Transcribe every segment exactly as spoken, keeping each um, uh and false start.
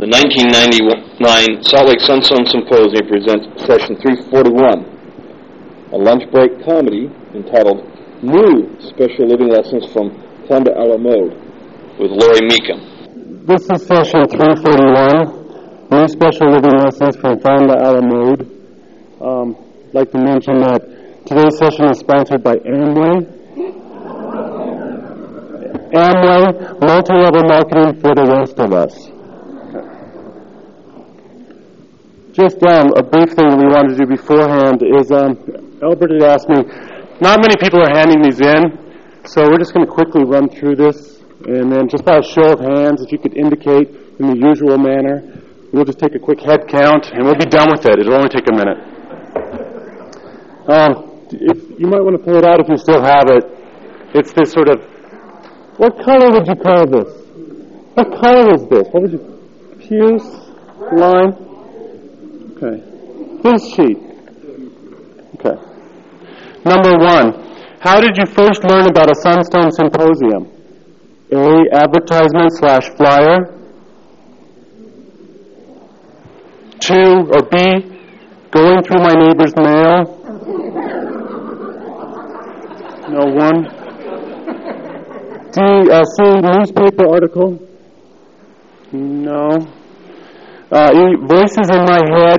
The nineteen ninety-nine Salt Lake Sunstone Symposium presents Session three forty-one, a lunch break comedy entitled New Special Living Lessons from Fonda a la Mode with Lori Meekum. This is Session three forty-one, New Special Living Lessons from Fonda a la Mode. Um, I'd like to mention that today's session is sponsored by Amway. Amway, multi-level marketing for the rest of us. Just um, a brief thing that we wanted to do beforehand is um, Albert had asked me, not many people are handing these in, so we're just going to quickly run through this, and then just by a show of hands, if you could indicate in the usual manner, we'll just take a quick head count, and we'll be done with it. It'll only take a minute. Um, if you might want to pull it out if you still have it. It's this sort of, what color would you call this? What color is this? What would you, Puce? Line? Okay. This sheet. Okay. Number one, how did you first learn about a Sunstone Symposium? A, advertisement slash flyer. Two, or B, going through my neighbor's mail. No, one. D, uh, C, newspaper article. No. Uh, e, voices in my head.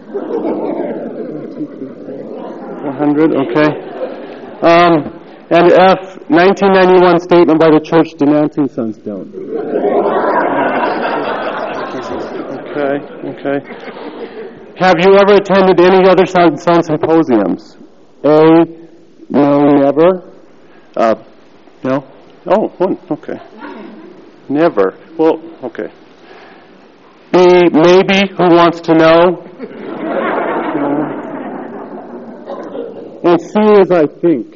one hundred, okay. Um, and F, nineteen ninety-one statement by the church denouncing Sunstone. Okay, okay. Have you ever attended any other Sunstone symposiums? A, no, never. Uh, no? Oh, one, okay. Never. Well, okay. B, maybe, who wants to know? No. And C is I think.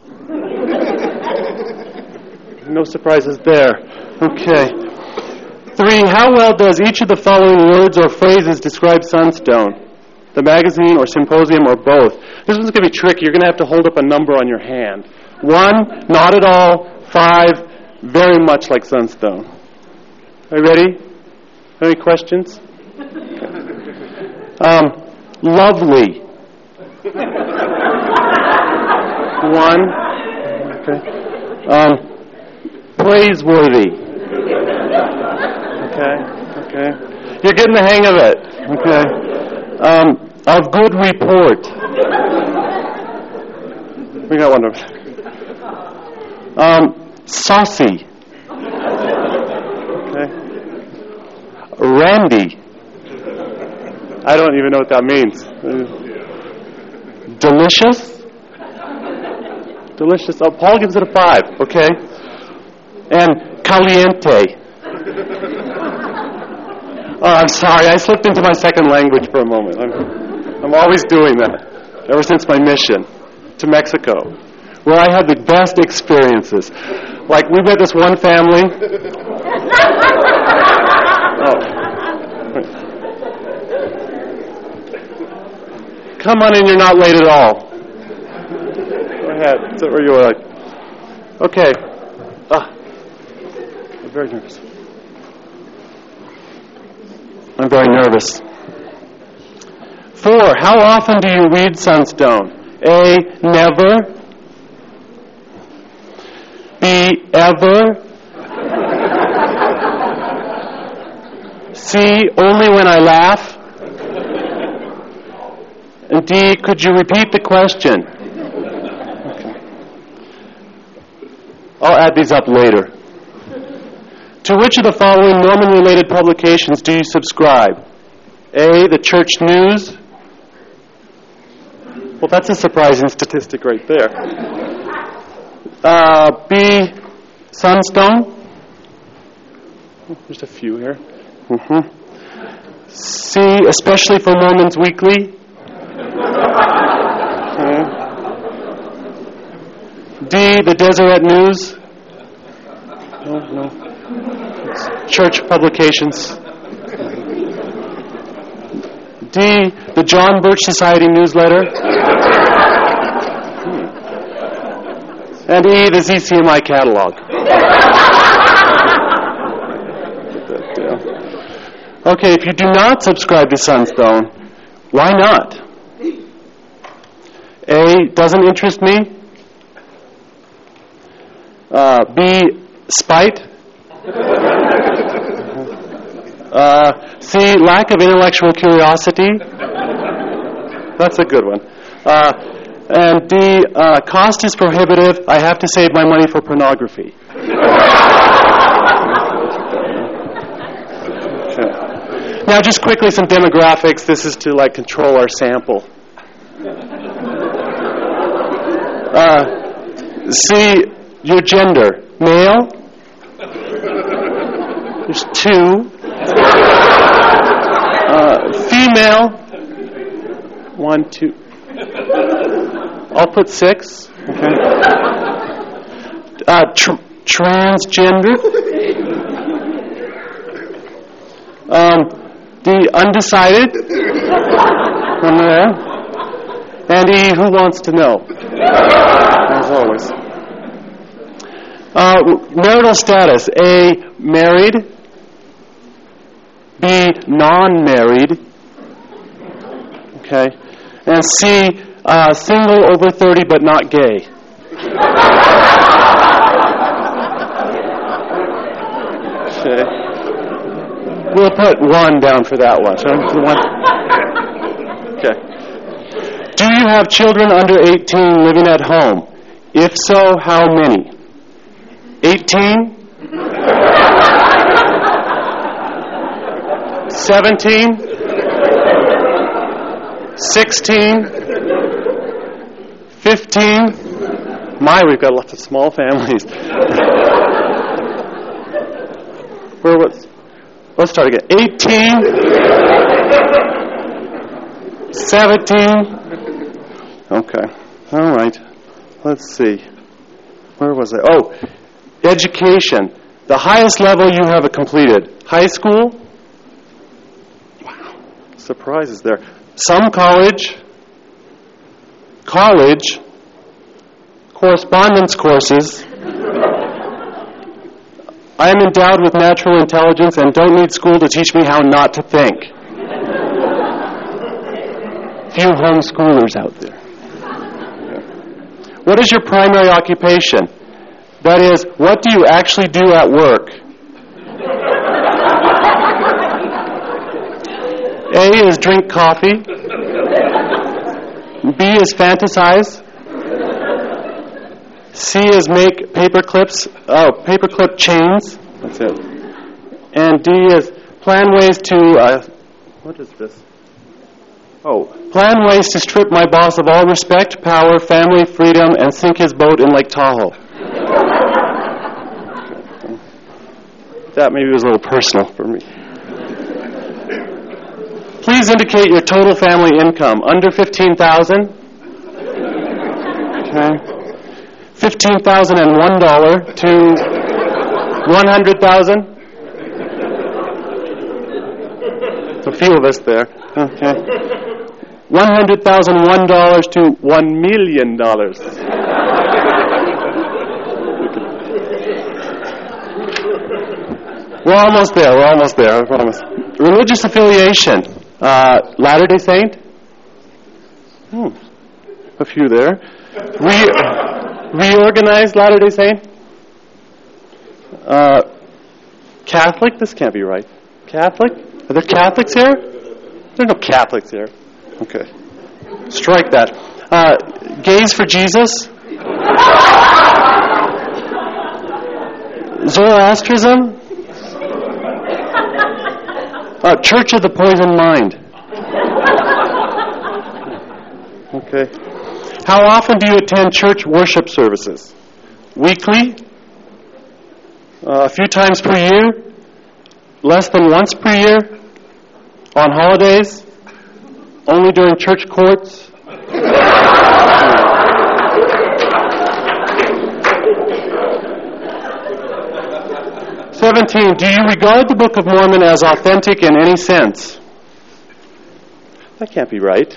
No surprises there. Okay. Three, how well does each of the following words or phrases describe Sunstone? The magazine or symposium or both? This one's going to be tricky. You're going to have to hold up a number on your hand. One, not at all. Five, very much like Sunstone. Are you ready? Any questions? Um, lovely. One. Okay. Um, praiseworthy. Okay. Okay. You're getting the hang of it. Okay. Um, of good report. We got one of them. Um, saucy. Okay. Randy. I don't even know what that means. Delicious? Delicious. Oh, Paul gives it a five. Okay. And caliente. Oh, I'm sorry. I slipped into my second language for a moment. I'm, I'm always doing that. Ever since my mission to Mexico, where I had the best experiences. Like, we met this one family. Oh. Come on in, you're not late at all. Go ahead. Sit where you are. Okay. Ah. I'm very nervous. I'm very nervous. Four, how often do you read Sunstone? A, never. B, ever. C, only when I laugh. And D, could you repeat the question? Okay. I'll add these up later. To which of the following Mormon-related publications do you subscribe? A, the Church News. Well, that's a surprising statistic right there. Uh, B, Sunstone. Oh, there's a few here. Mm-hmm. C, Especially for Mormons Weekly. Okay. D, the Deseret News. No, no. It's church publications. D, the John Birch Society newsletter. And E, the Z C M I catalog. Okay, if you do not subscribe to Sunstone, why not? A, doesn't interest me. Uh, B, spite. Uh, C, lack of intellectual curiosity. That's a good one. Uh, and D, uh, cost is prohibitive. I have to save my money for pornography. Okay. Now, just quickly, some demographics. This is to like control our sample. Uh, C, your gender. Male. There's two. Uh, female. One, two. I'll put six. Okay. Uh, tr- transgender. Um, the undecided. One there. And E, who wants to know? As always. Uh, marital status. A, married. B, non-married. Okay. And C, uh, single over thirty but not gay. Okay. We'll put one down for that one. So one. Okay. Do you have children under eighteen living at home? If so, how many? eighteen? seventeen? sixteen? fifteen? My, we've got lots of small families. Where was? Let's start again. eighteen? seventeen? Okay. All right. Let's see. Where was I? Oh, education. The highest level you have completed. High school? Wow. Surprises there. Some college. College. Correspondence courses. I am endowed with natural intelligence and don't need school to teach me how not to think. Few homeschoolers out there. What is your primary occupation? That is, what do you actually do at work? A is drink coffee. B is fantasize. C is make paper clips. Oh, paperclip chains. That's it. And D is plan ways to. Uh, what is this? Oh, plan ways to strip my boss of all respect, power, family, freedom, and sink his boat in Lake Tahoe. That maybe was a little personal for me. Please indicate your total family income. Under fifteen thousand. Okay. Fifteen thousand and one dollar to one hundred thousand. A few of us there. Okay. One hundred thousand one dollars to one million dollars. We're almost there. We're almost there. I promise. Religious affiliation. Uh, Latter-day Saint. Hmm. A few there. Re- reorganized Latter-day Saint. Uh, Catholic. This can't be right. Catholic. Are there Catholics here? There are no Catholics here. Okay. Strike that. Uh, Gays for Jesus. Zoroastrism. Uh, Church of the Poisoned Mind. Okay. How often do you attend church worship services? Weekly? Uh, a few times per year? Less than once per year? On holidays? Only during church courts? seventeen. Do you regard the Book of Mormon as authentic in any sense? That can't be right.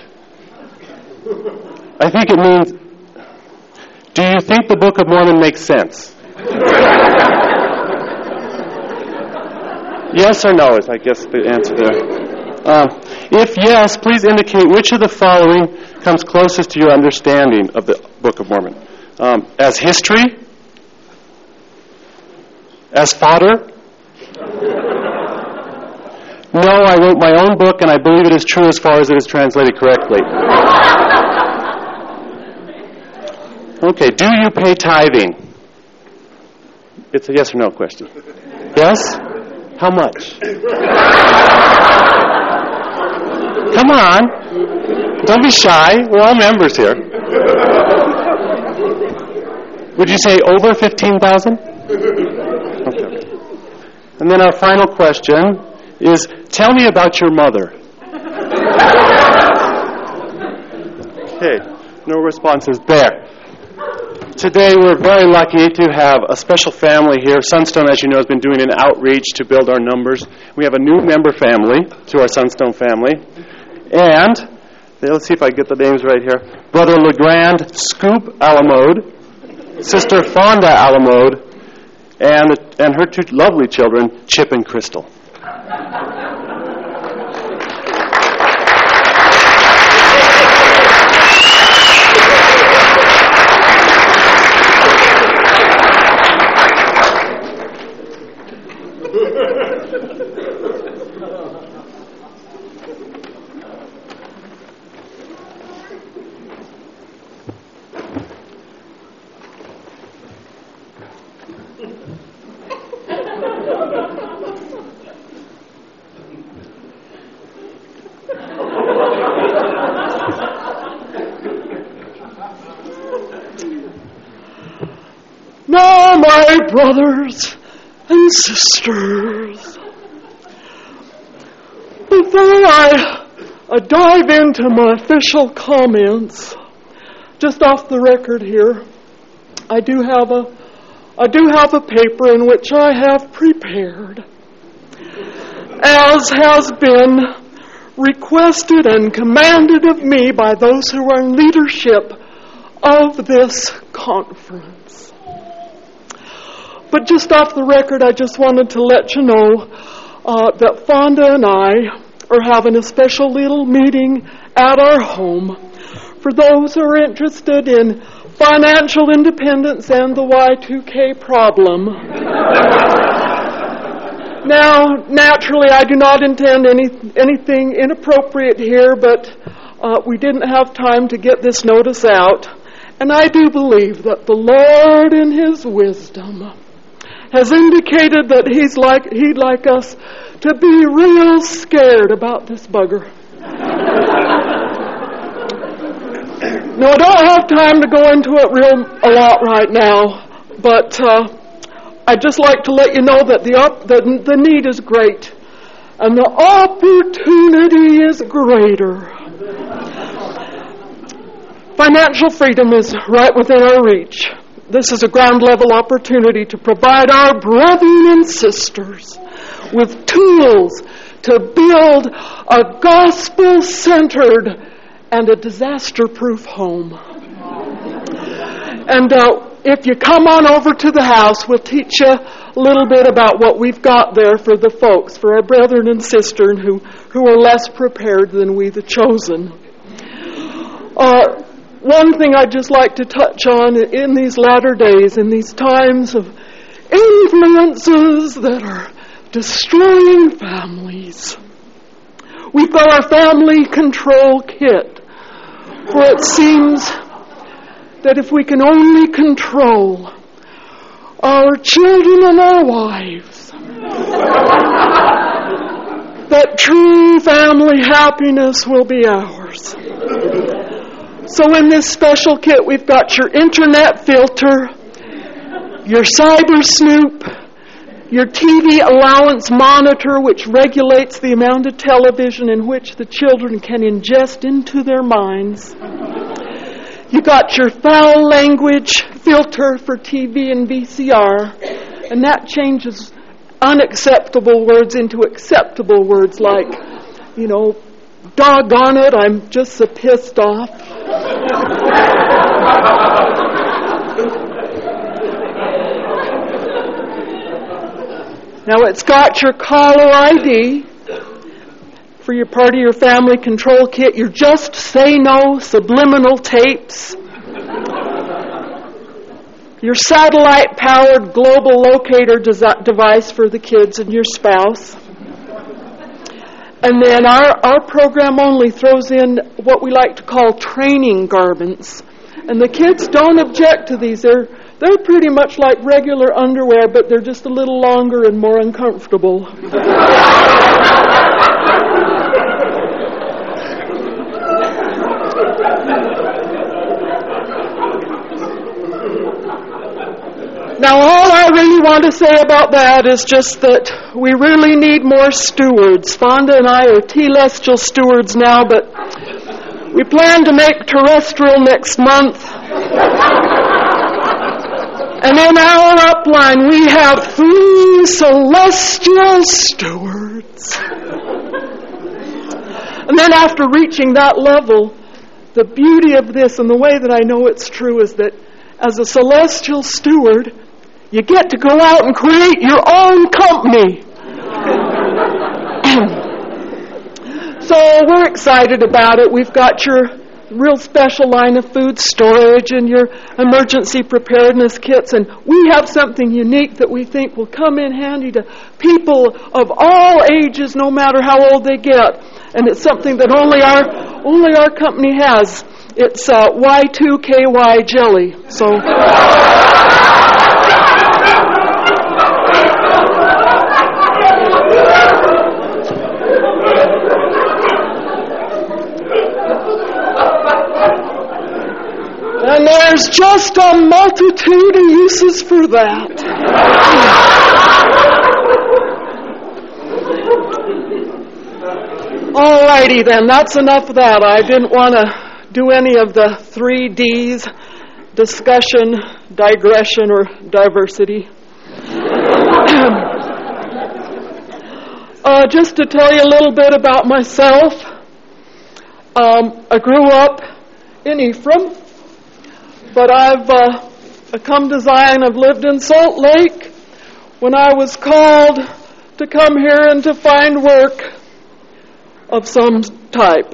I think it means, do you think the Book of Mormon makes sense? Yes or no is, I guess, the answer there. Uh, if yes, please indicate which of the following comes closest to your understanding of the Book of Mormon. Um, as history? As fodder? No, I wrote my own book, and I believe it is true as far as it is translated correctly. Okay, do you pay tithing? It's a yes or no question. Yes? How much? Come on. Don't be shy. We're all members here. Would you say over fifteen thousand? Okay. And then our final question is, tell me about your mother. Okay, no responses there. Today we're very lucky to have a special family here. Sunstone, as you know, has been doing an outreach to build our numbers. We have a new member family to our Sunstone family. And, let's see if I get the names right here, Brother LeGrand Scoop Alamode, Sister Fonda Alamode, and, and her two lovely children, Chip and Crystal. Now, my brothers and sisters, before I uh, dive into my official comments, just off the record here, I do have a I do have a paper in which I have prepared, as has been requested and commanded of me by those who are in leadership of this conference. But just off the record, I just wanted to let you know uh, that Fonda and I are having a special little meeting at our home for those who are interested in financial independence and the Y two K problem. Now, naturally, I do not intend any anything inappropriate here, but uh, we didn't have time to get this notice out. And I do believe that the Lord in His wisdom has indicated that he's like, he'd like us to be real scared about this bugger. Now, I don't have time to go into it real a lot right now, but uh, I'd just like to let you know that the, op- the the need is great, and the opportunity is greater. Financial freedom is right within our reach. This is a ground-level opportunity to provide our brethren and sisters with tools to build a gospel-centered and a disaster-proof home. And uh, if you come on over to the house, we'll teach you a little bit about what we've got there for the folks, for our brethren and sisters who, who are less prepared than we, the chosen. Uh, One thing I'd just like to touch on in these latter days, in these times of influences that are destroying families, we've got our family control kit, for it seems that if we can only control our children and our wives, that true family happiness will be ours. So in this special kit, we've got your internet filter, your cyber snoop, your T V allowance monitor, which regulates the amount of television in which the children can ingest into their minds. You got your foul language filter for T V and V C R, and that changes unacceptable words into acceptable words like, you know, doggone it, I'm just so pissed off. Now, it's got your caller I D for your part of your family control kit, your Just Say No subliminal tapes, your satellite-powered global locator desi- device for the kids and your spouse. And then our, our program only throws in what we like to call training garments. And the kids don't object to these. They're, they're pretty much like regular underwear, but they're just a little longer and more uncomfortable. Now, all I really want to say about that is just that we really need more stewards. Fonda and I are telestial stewards now, but we plan to make terrestrial next month. And in our upline, we have three celestial stewards. And then after reaching that level, the beauty of this and the way that I know it's true is that as a celestial steward, you get to go out and create your own company. So we're excited about it. We've got your real special line of food storage and your emergency preparedness kits, and we have something unique that we think will come in handy to people of all ages, no matter how old they get. And it's something that only our only our company has. It's uh, Y two K Y jelly. So. And there's just a multitude of uses for that. Alrighty then, that's enough of that. I didn't want to do any of the three D's, discussion, digression, or diversity. uh, just to tell you a little bit about myself, um, I grew up in Ephraim. But I've uh, come to Zion. I've lived in Salt Lake when I was called to come here and to find work of some type.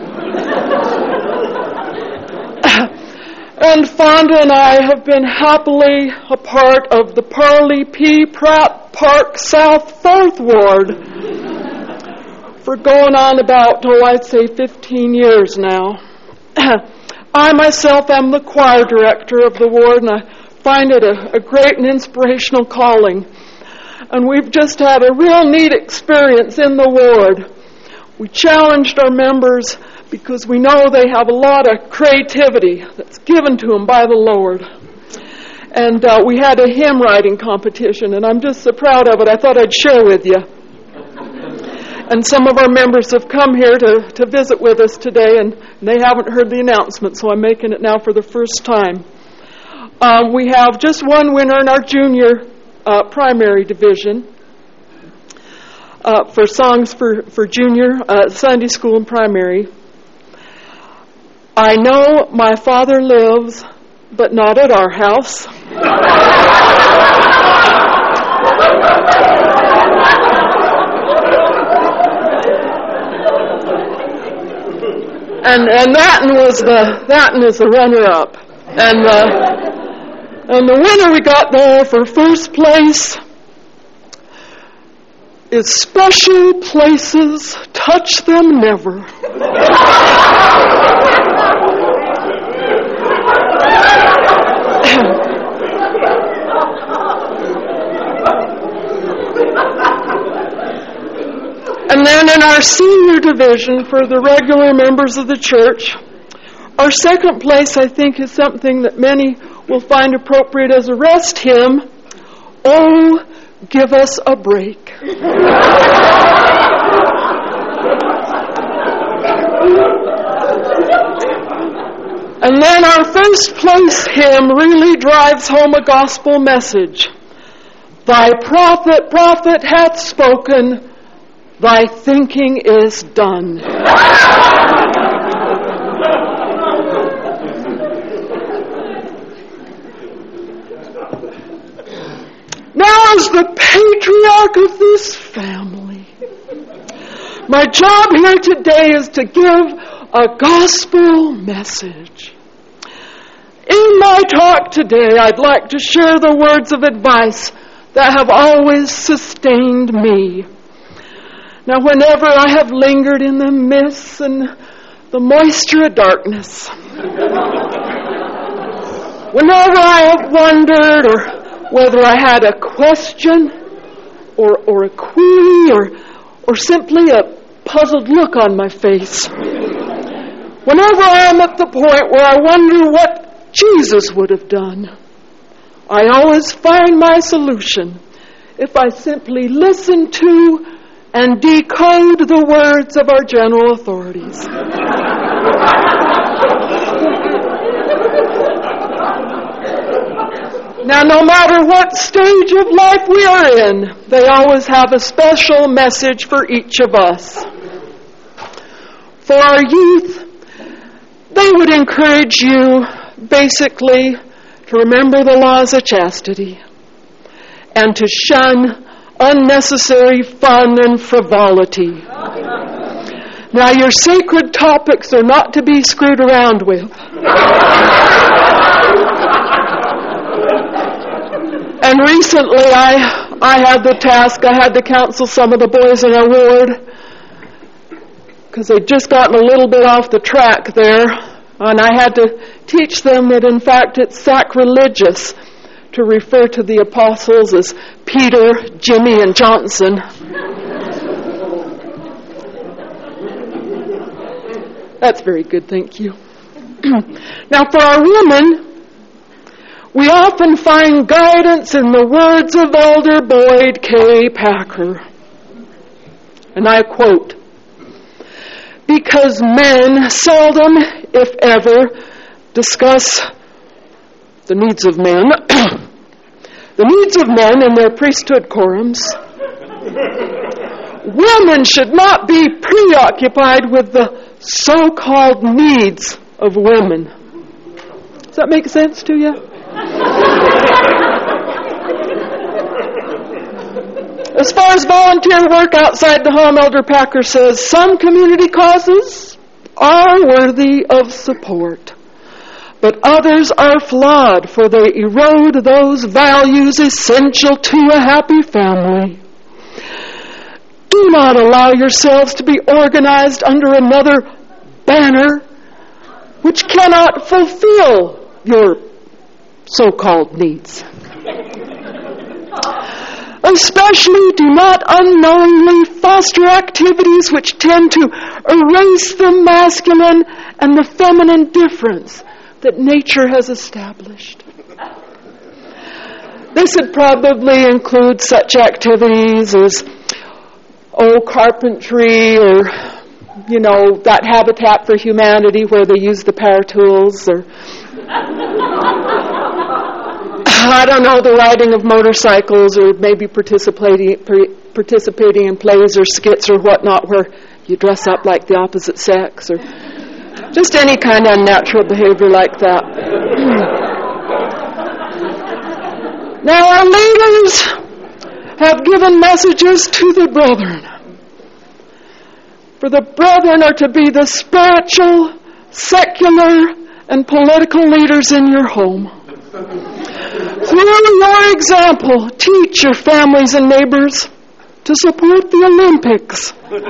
And Fonda and I have been happily a part of the Parley P. Pratt Park South Fourth Ward for going on about, oh, I'd say fifteen years now. I myself am the choir director of the ward, and I find it a, a great and inspirational calling. And we've just had a real neat experience in the ward. We challenged our members because we know they have a lot of creativity that's given to them by the Lord. And uh, we had a hymn writing competition, and I'm just so proud of it. I thought I'd share with you. And some of our members have come here to, to visit with us today, and they haven't heard the announcement, so I'm making it now for the first time. Um, we have just one winner in our junior uh, primary division uh, for songs for, for junior uh, Sunday school and primary. I know my father lives, but not at our house. And and that one was the that one is the runner-up, and the and the winner we got there for first place is Special Places, Touch Them Never. And then in our senior division for the regular members of the church, our second place, I think, is something that many will find appropriate as a rest hymn. Oh, give us a break. And then our first place hymn really drives home a gospel message. Thy prophet, prophet hath spoken, thy thinking is done. Now, as the patriarch of My job here today is to give a gospel message. In my talk today, I'd like to share the words of advice that have always sustained me. Now, whenever I have lingered in the mists and the moisture of darkness, whenever I have wondered, or whether I had a question, or, or a query, or, or simply a puzzled look on my face, whenever I am at the point where I wonder what Jesus would have done, I always find my solution if I simply listen to and decode the words of our general authorities. Now, no matter what stage of life we are in, they always have a special message for each of us. For our youth, they would encourage you basically to remember the laws of chastity and to shun unnecessary fun and frivolity. Now, your sacred topics are not to be screwed around with. And recently I I had the task, I had to counsel some of the boys in our ward because they'd just gotten a little bit off the track there, and I had to teach them that in fact it's sacrilegious to refer to the apostles as Peter, Jimmy, and Johnson. That's very good, thank you. Now, for our women, we often find guidance in the words of Elder Boyd K. Packer. And I quote, "Because men seldom, if ever, discuss the needs of men, the needs of men in their priesthood quorums, women should not be preoccupied with the so-called needs of women." Does that make sense to you? As far as volunteer work outside the home, Elder Packer says, some community causes are worthy of support, but others are flawed, for they erode those values essential to a happy family. Do not allow yourselves to be organized under another banner which cannot fulfill your so-called needs. Especially do not unknowingly foster activities which tend to erase the masculine and the feminine difference that nature has established. This would probably include such activities as, oh, carpentry, or, you know, that Habitat for Humanity where they use the power tools, or I don't know, the riding of motorcycles, or maybe participating participating in plays or skits or whatnot where you dress up like the opposite sex, or just any kind of unnatural behavior like that. Now, our leaders have given messages to the brethren. For the brethren are to be the spiritual, secular, and political leaders in your home. Through your example, teach your families and neighbors to support the Olympics.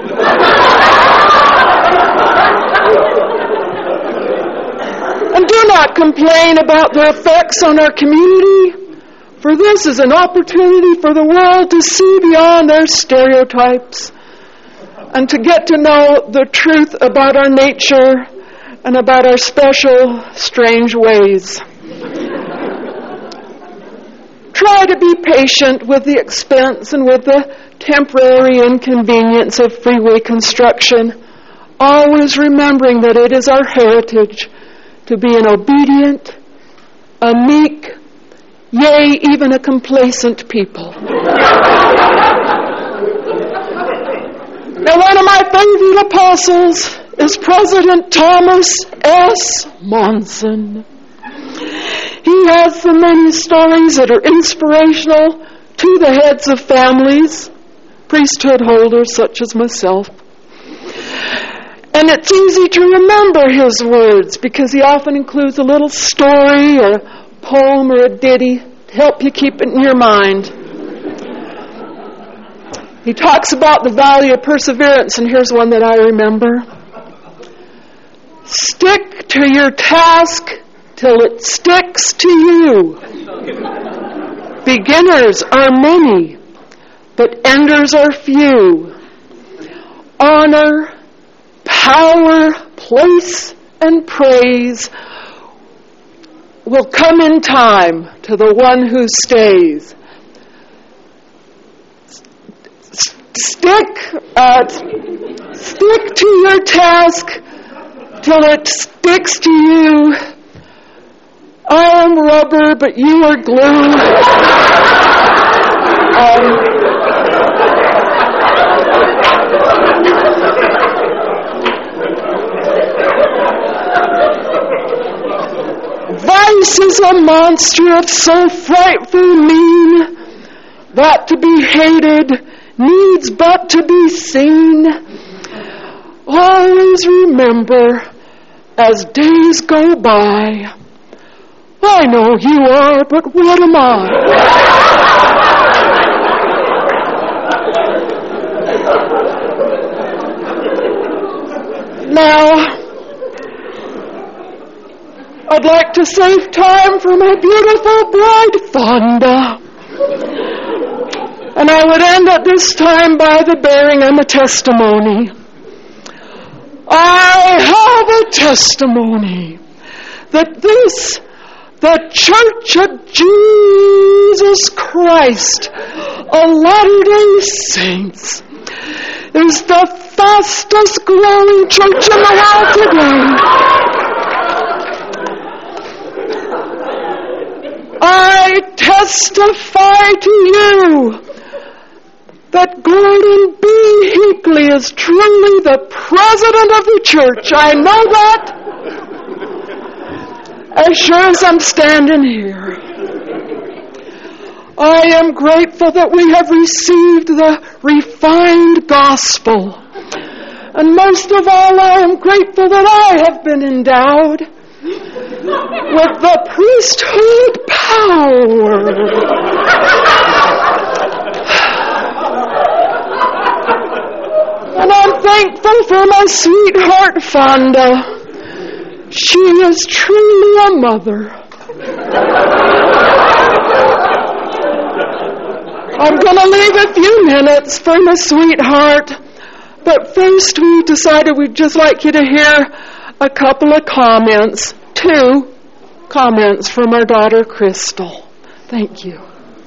And do not complain about their effects on our community, for this is an opportunity for the world to see beyond their stereotypes and to get to know the truth about our nature and about our special, strange ways. Try to be patient with the expense and with the temporary inconvenience of freeway construction, always remembering that it is our heritage to be an obedient, a meek, yea, even a complacent people. Now, one of my favorite apostles is President Thomas S. Monson. He has so many stories that are inspirational to the heads of families, priesthood holders such as myself. And it's easy to remember his words because he often includes a little story or a poem or a ditty to help you keep it in your mind. He talks about the value of perseverance, and here's one that I remember. Stick to your task till it sticks to you. Beginners are many, but enders are few. Honor, power, place, and praise will come in time to the one who stays. Stick, uh, stick to your task till it sticks to you. I am rubber, but you are glue. um, Vice is a monster of so frightful mean that to be hated needs but to be seen. Always remember, as days go by, I know you are, but what am I? Now, I'd like to save time for my beautiful bride, Fonda. And I would end at this time by the bearing of a testimony. I have a testimony that this, the Church of Jesus Christ of Latter-day Saints, is the fastest growing church in the world today. I testify to you that Gordon B. Hinckley is truly the president of the church. I know that as sure as I'm standing here. I am grateful that we have received the refined gospel. And most of all, I am grateful that I have been endowed with the priesthood power. And I'm thankful for my sweetheart, Fonda. She is truly a mother. I'm going to leave a few minutes for my sweetheart. But first we decided we'd just like you to hear a couple of comments. Two comments from our daughter, Crystal. Thank you.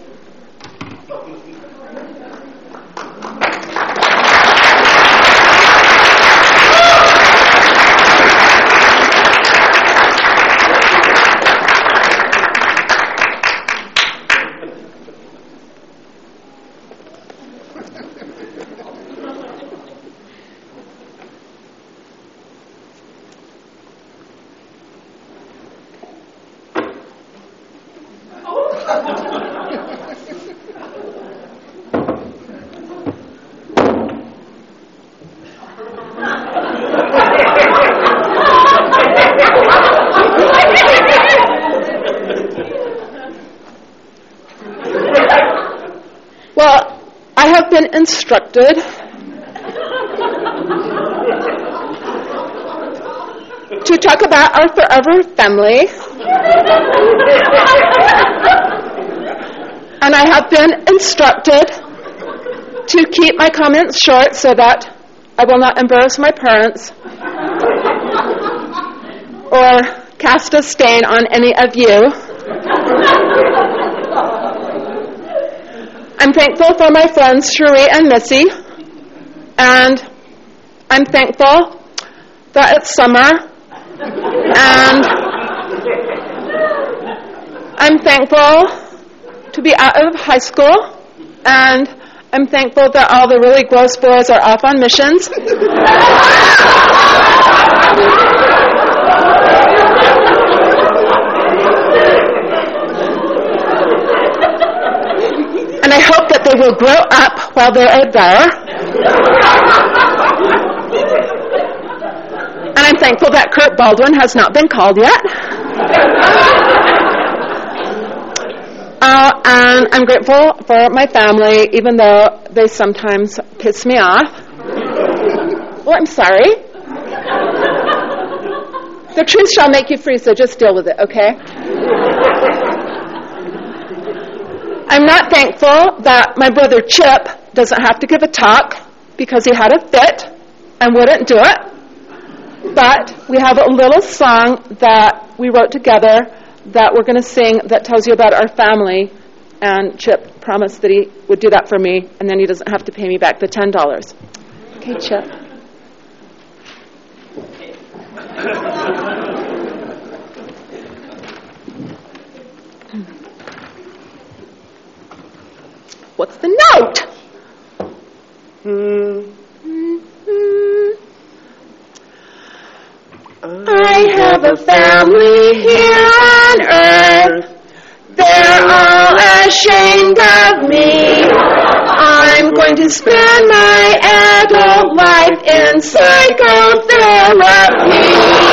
Well, I have been instructed to talk about our forever family. And I have been instructed to keep my comments short so that I will not embarrass my parents or cast a stain on any of you. I'm thankful for my friends Cherie and Missy, and I'm thankful that it's summer, and I'm thankful to be out of high school, and I'm thankful that all the really gross boys are off on missions. And I hope that they will grow up while they are there. thankful that Kurt Baldwin has not been called yet. Uh, and I'm grateful for my family, even though they sometimes piss me off. Well, I'm sorry. The truth shall make you free, so just deal with it, okay? I'm not thankful that my brother Chip doesn't have to give a talk because he had a fit and wouldn't do it. But we have a little song that we wrote together that we're going to sing that tells you about our family. And Chip promised that he would do that for me, and then he doesn't have to pay me back the ten dollars. Okay, Chip. What's the note? Mm-hmm. I have a family here on earth. They're all ashamed of me. I'm going to spend my adult life in psychotherapy.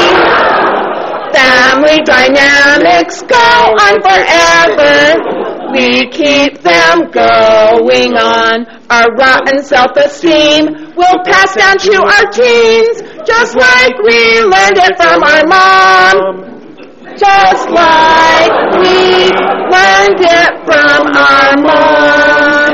Family dynamics go on forever. We keep them going on. Our rotten self-esteem will pass down to our teens, just like we learned it from our mom. Just like we learned it from our mom.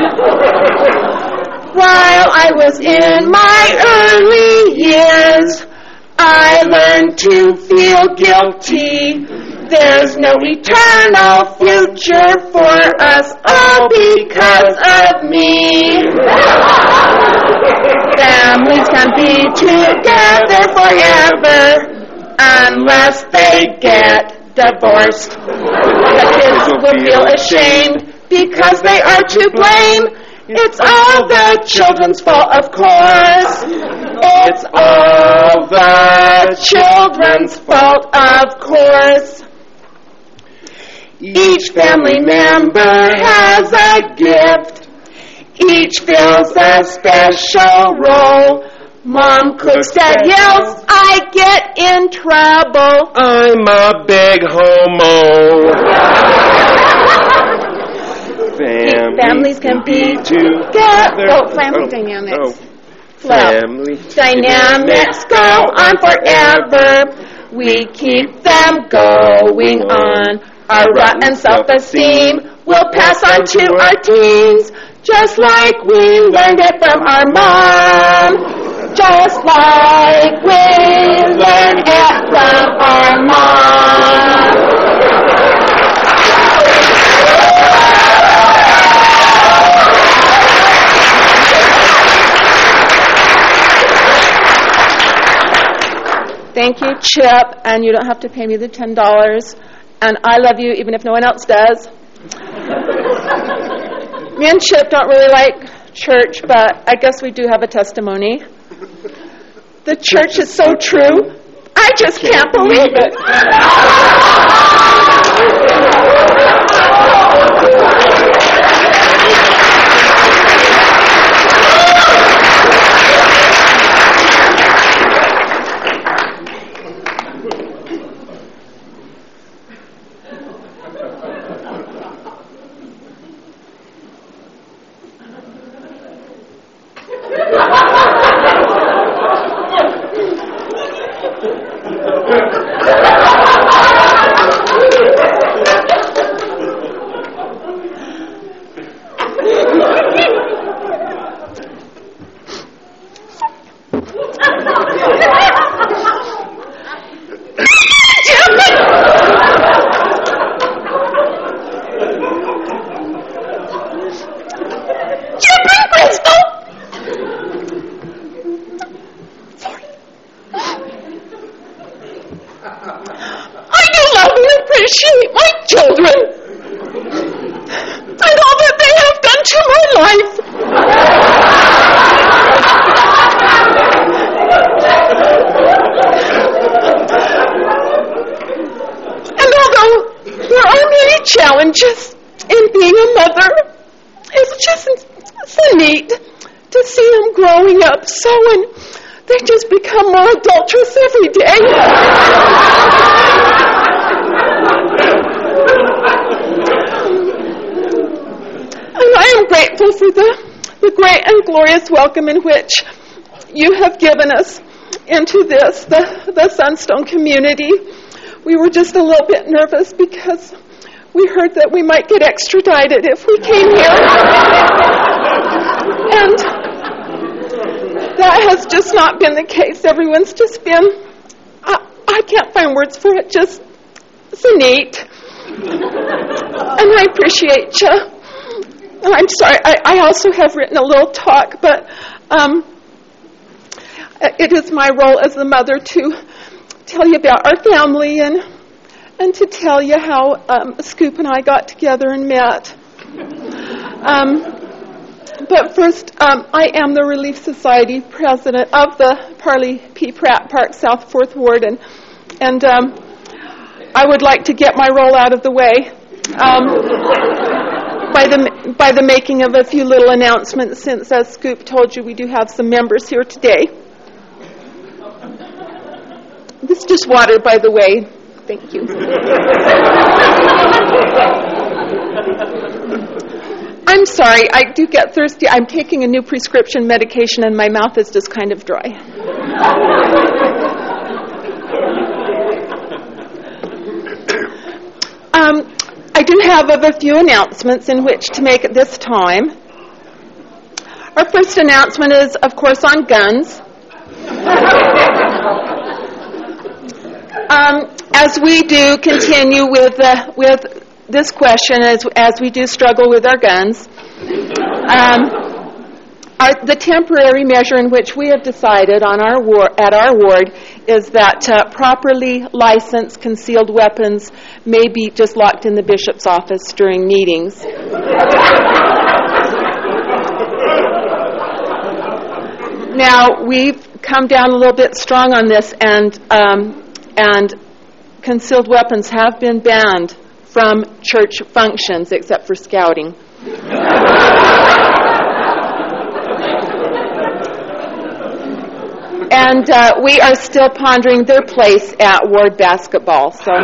While I was in my early years, I learned to feel guilty. There's no eternal future for us, all because of me. Families can be together forever unless they get divorced. The kids will feel ashamed because they are to blame. It's all the children's fault, of course. It's all the children's fault, of course. Each family member has a gift. Each fills a special role. Mom cooks, Dad yells, I get in trouble. I'm a big homo. Family Families can be together. Oh, family oh, dynamics. Oh. Family dynamics go on forever. We keep them going on. Our rotten self-esteem will pass on to our teens, just like we learned it from our mom. Just like we learned it from our mom. Thank you, Chip, and you don't have to pay me the ten dollars. And I love you even if no one else does. Me and Chip don't really like church, but I guess we do have a testimony. The church is so true, I just can't believe it. Challenges in being a mother. It's just so neat to see them growing up. So when they just become more adulterous every day. And I am grateful for the, the great and glorious welcome in which you have given us into this, the, the Sunstone community. We were just a little bit nervous because we heard that we might get extradited if we came here. And that has just not been the case. Everyone's just been, I, I can't find words for it, just so neat. And I appreciate you. And I'm sorry, I, I also have written a little talk, but um, it is my role as the mother to tell you about our family and and to tell you how um, Scoop and I got together and met. Um, but first, um, I am the Relief Society president of the Parley P. Pratt Park South Fourth Ward, and, and um, I would like to get my role out of the way um, by the by the making of a few little announcements, since, as Scoop told you, we do have some members here today. This is just water, by the way. Thank you. I'm sorry, I do get thirsty. I'm taking a new prescription medication and my mouth is just kind of dry. um, I do have a few announcements in which to make at this time. Our first announcement is, of course, on guns. Um, as we do continue with uh, with this question, as as we do struggle with our guns, um, our, the temporary measure in which we have decided on our war, at our ward is that uh, properly licensed concealed weapons may be just locked in the bishop's office during meetings. Now, we've come down a little bit strong on this, and um, and concealed weapons have been banned from church functions except for scouting. And uh, we are still pondering their place at ward basketball. So.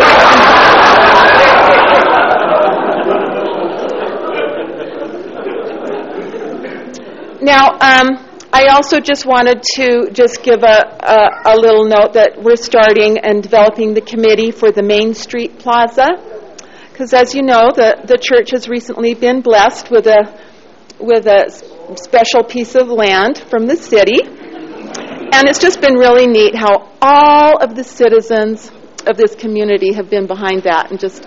Now, um, I also just wanted to just give a, a, a little note that we're starting and developing the committee for the Main Street Plaza, because as you know, the, the church has recently been blessed with a with a special piece of land from the city, and it's just been really neat how all of the citizens of this community have been behind that and just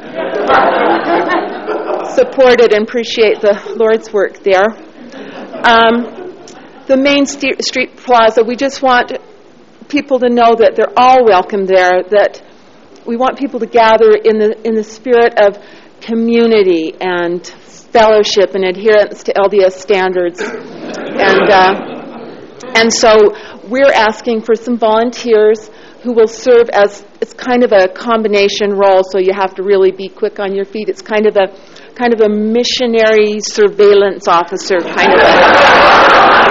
supported and appreciate the Lord's work there. Um, The Main St- Street Plaza, we just want people to know that they're all welcome there, that we want people to gather in the in the spirit of community and fellowship and adherence to L D S standards. And, uh, and so we're asking for some volunteers who will serve as, it's kind of a combination role, so you have to really be quick on your feet. It's kind of a kind of a missionary surveillance officer kind of a...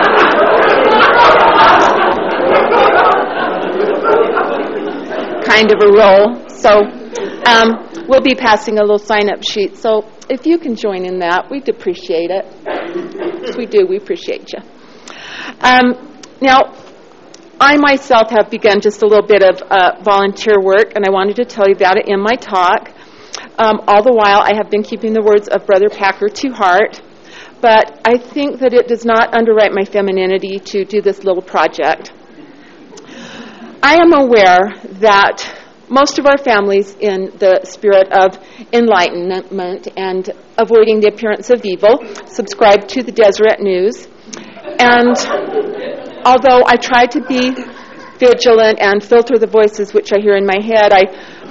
kind of a role. So um, we'll be passing a little sign-up sheet. So if you can join in that, we'd appreciate it. Yes, we do. We appreciate you. Um, now, I myself have begun just a little bit of uh, volunteer work, and I wanted to tell you about it in my talk. Um, all the while, I have been keeping the words of Brother Packer to heart, but I think that it does not underwrite my femininity to do this little project. I am aware that most of our families, in the spirit of enlightenment and avoiding the appearance of evil, subscribe to the Deseret News. And although I try to be vigilant and filter the voices which I hear in my head, I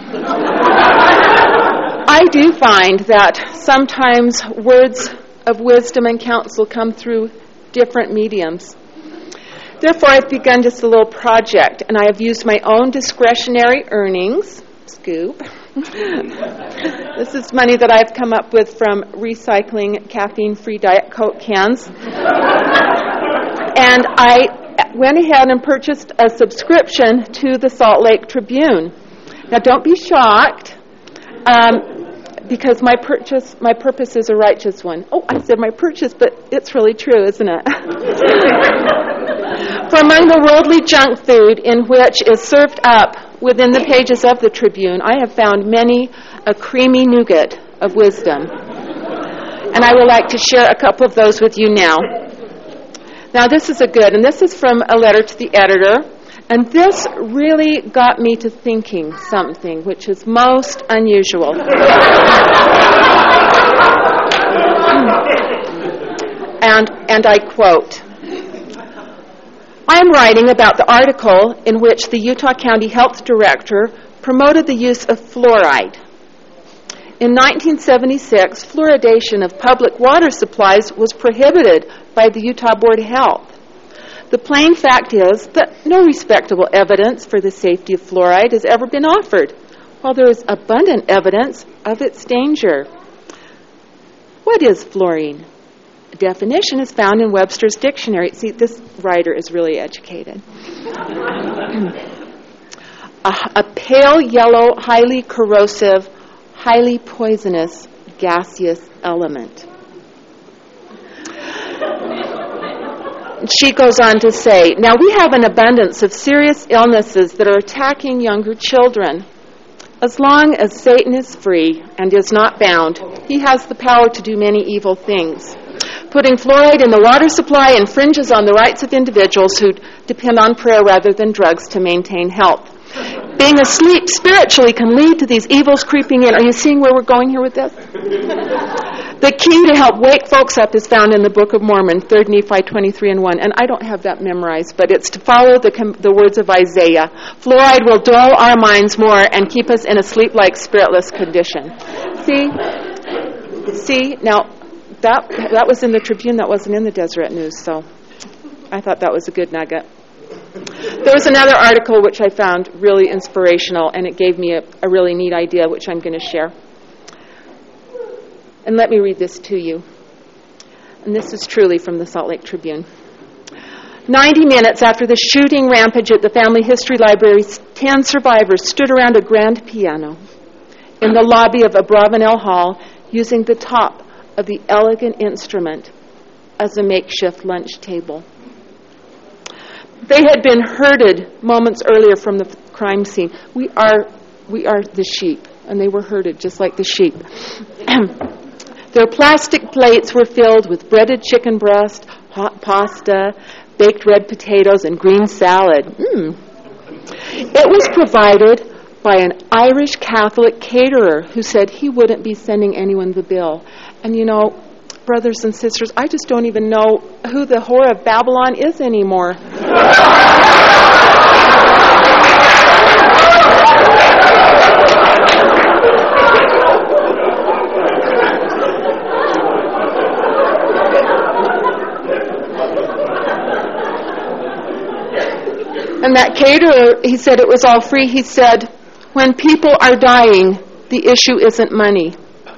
I do find that sometimes words of wisdom and counsel come through different mediums. Therefore, I've begun just a little project, and I have used my own discretionary earnings, Scoop. This is money that I've come up with from recycling caffeine-free Diet Coke cans. And I went ahead and purchased a subscription to the Salt Lake Tribune. Now, don't be shocked, um, because my purchase, my purpose is a righteous one. Oh, I said my purchase, but it's really true, isn't it? For among the worldly junk food in which is served up within the pages of the Tribune, I have found many a creamy nougat of wisdom. And I would like to share a couple of those with you now. Now, this is a good, and this is from a letter to the editor, and this really got me to thinking something, which is most unusual. and, and I quote, I am writing about the article in which the Utah County Health Director promoted the use of fluoride. In nineteen seventy-six, fluoridation of public water supplies was prohibited by the Utah Board of Health. The plain fact is that no respectable evidence for the safety of fluoride has ever been offered, while there is abundant evidence of its danger. What is fluorine? A definition is found in Webster's Dictionary. See, this writer is really educated. a, a pale yellow, highly corrosive, highly poisonous gaseous element. She goes on to say, now we have an abundance of serious illnesses that are attacking younger children. As long as Satan is free and is not bound, he has the power to do many evil things. Putting fluoride in the water supply infringes on the rights of individuals who depend on prayer rather than drugs to maintain health. Being asleep spiritually can lead to these evils creeping in. Are you seeing where we're going here with this? The key to help wake folks up is found in the Book of Mormon, Third Nephi twenty-three and one. And I don't have that memorized, but it's to follow the, com- the words of Isaiah. Fluoride will dull our minds more and keep us in a sleep-like, spiritless condition. See? See? Now, that that was in the Tribune. That wasn't in the Deseret News, so I thought that was a good nugget. There was another article which I found really inspirational, and it gave me a, a really neat idea, which I'm going to share. And let me read this to you. And this is truly from the Salt Lake Tribune. Ninety minutes after the shooting rampage at the Family History Library, ten survivors stood around a grand piano in the lobby of Abravanel Hall using the top of the elegant instrument as a makeshift lunch table. They had been herded moments earlier from the crime scene. We are we are the sheep, and they were herded just like the sheep. Their plastic plates were filled with breaded chicken breast, hot pasta, baked red potatoes, and green salad. Mm. It was provided by an Irish Catholic caterer who said he wouldn't be sending anyone the bill. And you know, brothers and sisters, I just don't even know who the whore of Babylon is anymore. And that caterer, he said it was all free. He said, when people are dying, the issue isn't money.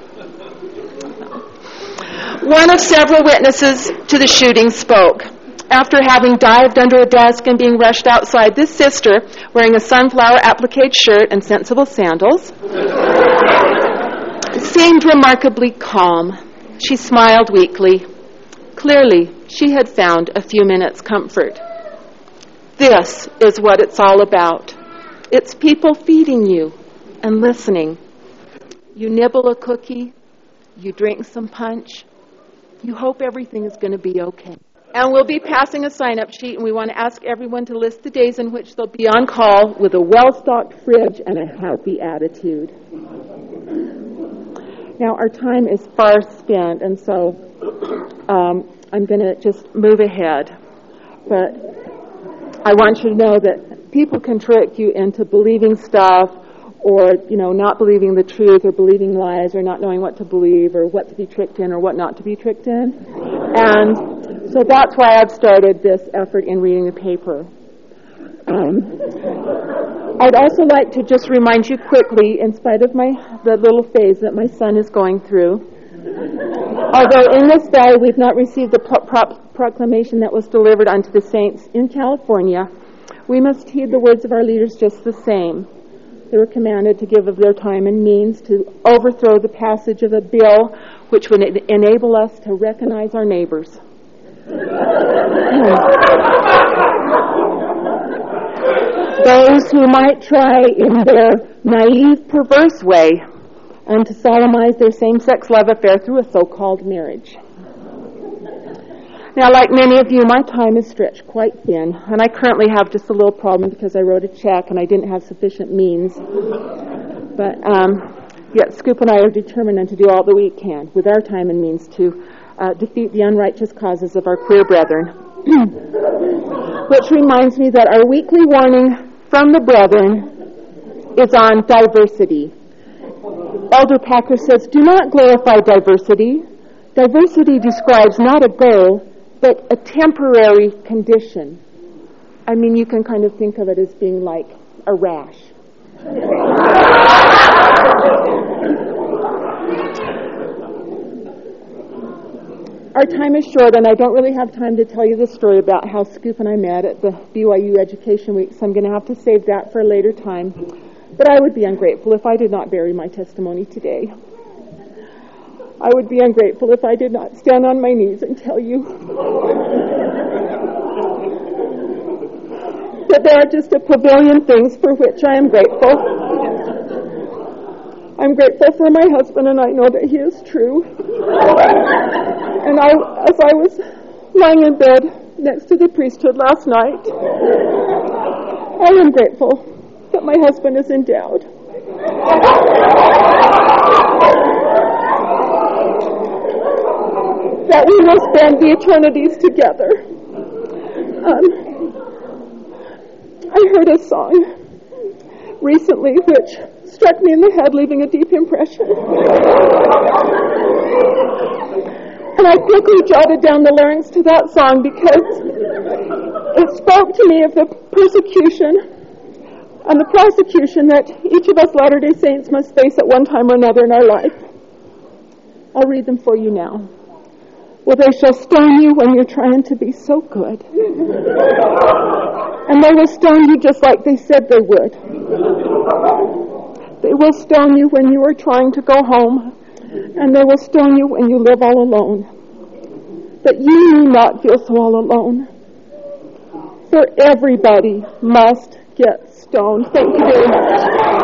One of several witnesses to the shooting spoke. After having dived under a desk and being rushed outside, this sister, wearing a sunflower applique shirt and sensible sandals, seemed remarkably calm. She smiled weakly. Clearly, she had found a few minutes' comfort. This is what it's all about. It's people feeding you and listening. You nibble a cookie, you drink some punch, you hope everything is going to be okay. And we'll be passing a sign-up sheet, and we want to ask everyone to list the days in which they'll be on call with a well-stocked fridge and a happy attitude. Now, our time is far spent, and so um, I'm going to just move ahead. But I want you to know that people can trick you into believing stuff, or, you know, not believing the truth, or believing lies, or not knowing what to believe, or what to be tricked in, or what not to be tricked in. And so that's why I've started this effort in reading the paper. Um, I'd also like to just remind you quickly, in spite of my the little phase that my son is going through, Although in this valley we've not received the pro- pro- proclamation that was delivered unto the saints in California, we must heed the words of our leaders just the same. They were commanded to give of their time and means to overthrow the passage of a bill which would en- enable us to recognize our neighbors. Those who might try in their naive, perverse way and to solemnize their same-sex love affair through a so-called marriage. Now, like many of you, my time is stretched quite thin, and I currently have just a little problem because I wrote a check and I didn't have sufficient means. But um, yet Scoop and I are determined to do all that we can with our time and means to uh, defeat the unrighteous causes of our queer brethren. Which reminds me that our weekly warning from the brethren is on diversity. Elder Packer says, do not glorify diversity. Diversity describes not a goal, but a temporary condition. I mean, you can kind of think of it as being like a rash. Our time is short, and I don't really have time to tell you the story about how Scoop and I met at the B Y U Education Week, so I'm going to have to save that for a later time. But I would be ungrateful if I did not bury my testimony today. I would be ungrateful if I did not stand on my knees and tell you that there are just a pavilion things for which I am grateful. I'm grateful for my husband, and I know that he is true. And I, as I was lying in bed next to the priesthood last night, I am grateful that my husband is endowed. That we will spend the eternities together. Um, I heard a song recently which struck me in the head, leaving a deep impression. And I quickly jotted down the lyrics to that song because it spoke to me of the persecution and the prosecution that each of us Latter-day Saints must face at one time or another in our life. I'll read them for you now. Well, they shall stone you when you're trying to be so good. And they will stone you just like they said they would. They will stone you when you are trying to go home. And they will stone you when you live all alone. That you need not feel so all alone. For everybody must get stoned. Thank you very much.